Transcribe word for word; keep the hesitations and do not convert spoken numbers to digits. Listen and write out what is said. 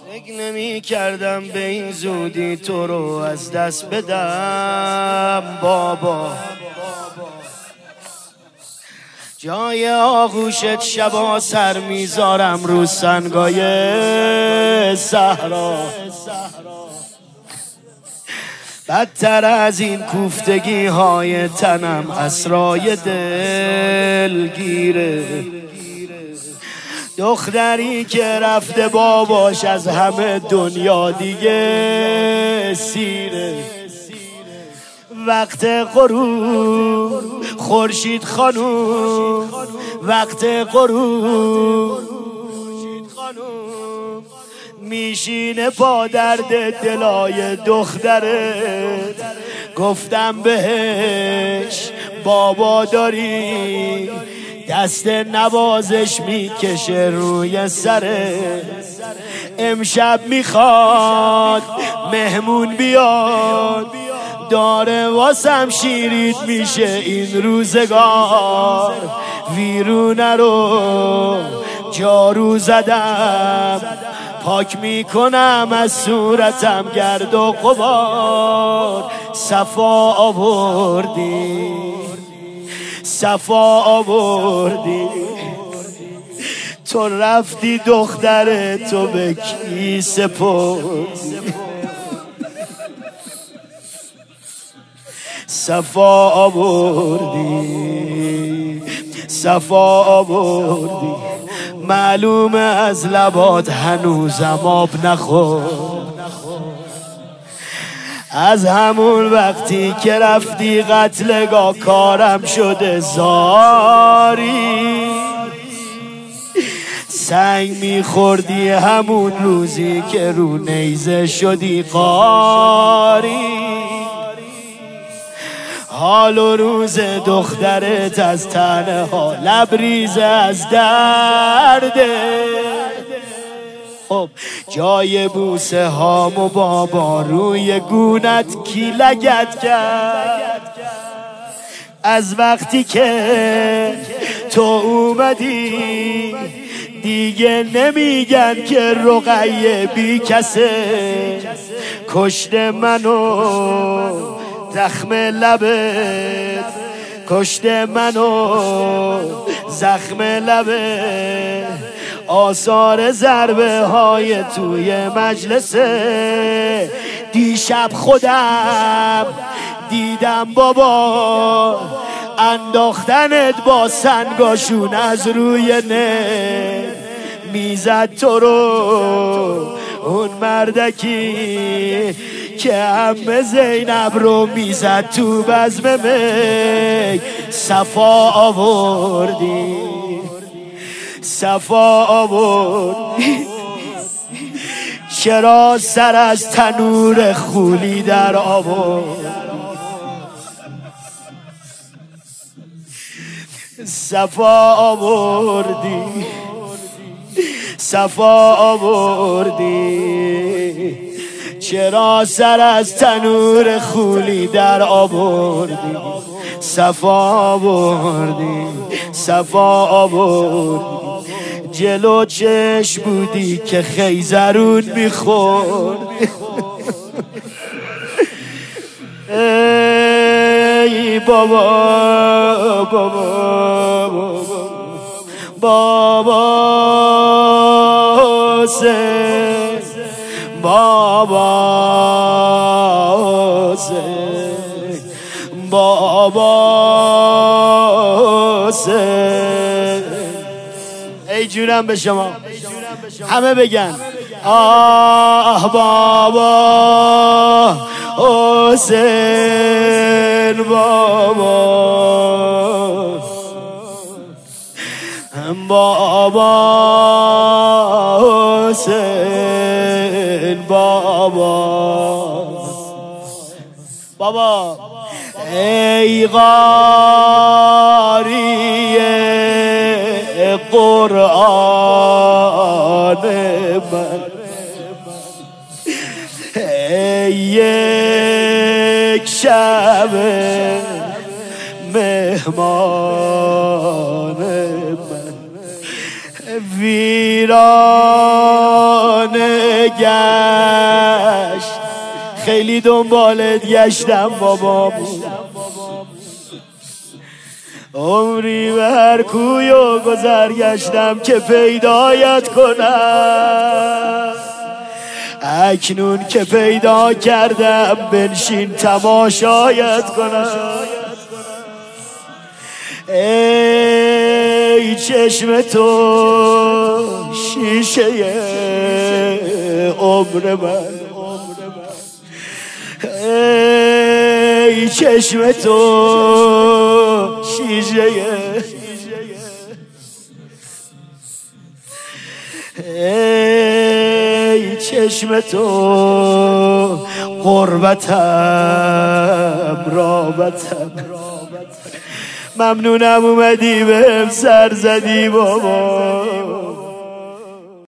فکر نمی کردم به این زودی تو رو از دست بدم بابا. جای آغوشت شبا سر میذارم رو سنگای صحرا. بدتر از این کوفتگی های تنم اسرای دل گیره. دختری که رفته باباش از همه دنیا دیگه سیره. وقت غروب خورشید خانوم، وقت غروب میشینه پا درد دلای دخترت. گفتم بهش بابا داری دست نوازش میکشه روی سره. امشب میخواد مهمون بیاد، داره واسم شیرید میشه این روزگار. ویرونه رو جارو زدم، پاک میکنم از صورتم گرد و غبار. صفا آوردی صفا آوردی، تو رفتی دختر تو به کی سپردی. صفا آوردی صفا آوردی، معلومه از لبات هنوزم آب نخورد. از همون وقتی که رفتی قتلگاه کارم شده زاری. سنگ میخوردی همون روزی که رو نیزه شدی قاری. حال و روز دخترت از تنها لبریز از درده. خب جای بوسه هامو بابا روی گونت کی لگد کرد؟ از وقتی که تو اومدی دیگه نمیگن که رقیه بی کسه. کشته منو زخم لبت، کشته منو زخم لبت. آثار ضربه های توی مجلسه. دیشب خودم دیدم بابا انداختنت با سنگاشون از روی نه. میزد تو رو اون مردکی که همه زینب رو میزد تو بزم می. صفا آوردی صفا آوردی، چرا سر از تنور خولی در آورد. صفا آوردی صفا آوردی، چرا سر از تنور خولی در آوردی. صفا آوردی صفا آوردی، جلو چشم بودی که خیزرون میخورد. ای بابا بابا بابا حسین بابا حسین بابا حسین. ای جونم به شما، همه بگن آه بابا حسین بابا بابا حسین بابا بابا. ای قاری قرآن من، ای یک شب مهمان من، ویران خانه گشت، خیلی دنبالت گشتم بابا، عمری به هر کوی و گذر گشتم که پیدایت کنم، اکنون که پیدا کردم بنشین تماشایت کنم. ای چشم تو شیشه عمر من، ای چشم تو شیشه، ای چشم تو قربتم رابطم، ممنونم اومدی بهم سر زدی بابا.